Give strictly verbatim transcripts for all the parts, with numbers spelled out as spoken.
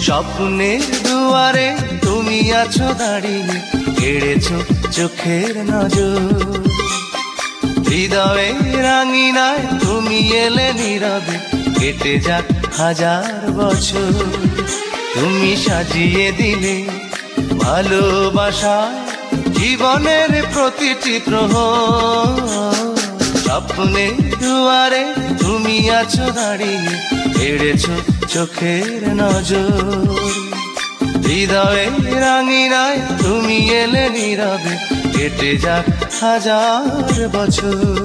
স্বপ্নের দুয়ারে তুমি আছো দাঁড়িয়ে, কেড়েছো চোখের নজর। হৃদয়ে রাঙিনায় তুমি এলে নীরবে, কেটে যাক হাজার বছর। তুমি সাজিয়ে দিলে ভালোবাসায় জীবনের প্রতিটি প্রহর। স্বপ্নের দুয়ারে তুমি আছো দাঁড়িয়ে, কেড়েছো চোখের নজর। হৃদয়ে রাঙিনায় তুমি এলে নীরবে, কেটে যাক হাজার বছর।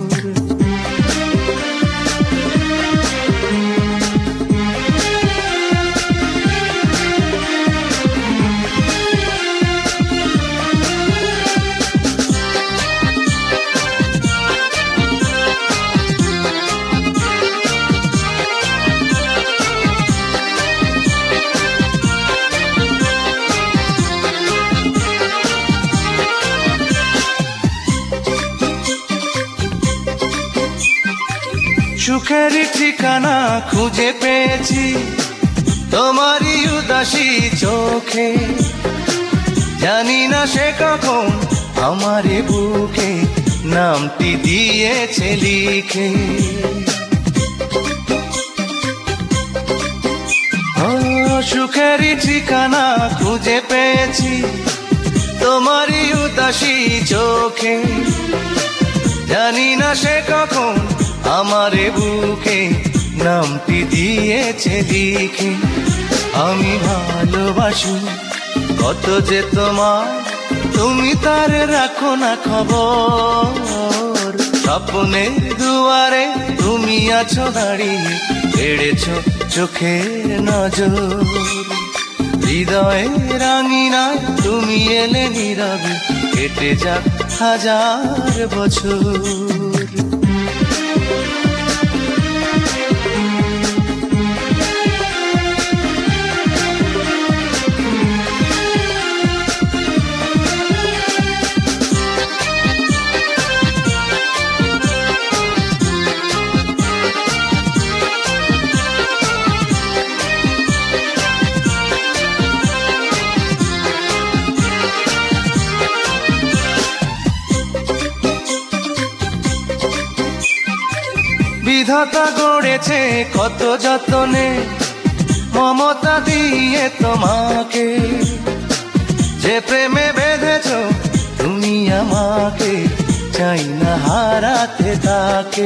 সুখের ঠিকানা খুঁজে পেয়েছি তোমারই উদাসী চোখে। জানি না সে কখন আমারে বুকে নামটি দিয়েছে লিখে। ও সুখের ঠিকানা খুঁজে পেয়েছি তোমারই উদাসী চোখে। জানি না সে কখন আমারে বুকে নামটি দিয়েছে লিখে। আমি ভালোবাসি কত যে তোমার, তুমি তার রাখো না খবর। স্বপ্নের দুয়ারে তুমি আছো দাঁড়িয়ে, কেড়েছো চোখের নজর। হৃদয়ে রাঙিনায় তুমি এলে নীরবে, কেটে যাক হাজার বছর। বিধাতা গড়েছে কত যতনে, মমতা দিয়ে তোমাকে। যে প্রেমে বেঁধেছো তুমি আমাকে, চাই না হারাতে তাকে।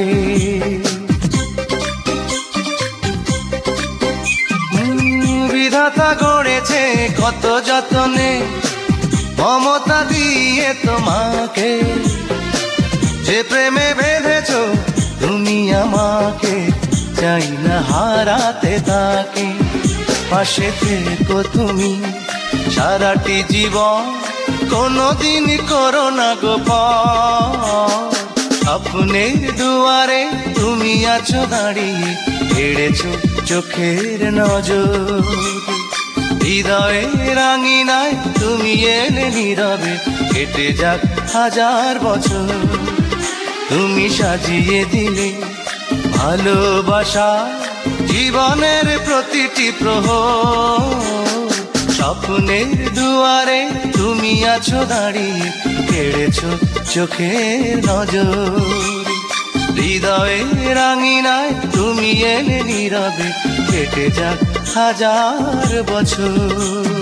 বিধাতা গড়েছে কত যতনে, মমতা দিয়ে তোমাকে। যে প্রেমে বেঁধেছো তুমি আমাকে, চাই না হারাতে তাকে। পাশে থেকো তুমি সারাটি জীবন, কোনদিন করো না গোপন। স্বপ্নের দুয়ারে তুমি আছো দাঁড়িয়ে, কেড়েছো চোখের নজর। হৃদয়ে রাঙিনায় তুমি এলে নীরবে, কেটে যাক হাজার বছর। তুমি সাজিয়ে দিলে ভালোবাসা জীবনের প্রতিটি প্রহর। স্বপ্নের দুয়ারে তুমি আছো দাঁড়িয়ে, কেড়েছো চোখের নজর। হৃদয়ে রাঙিনায় তুমি এলে নীরবে, কেটে যাক হাজার বছর।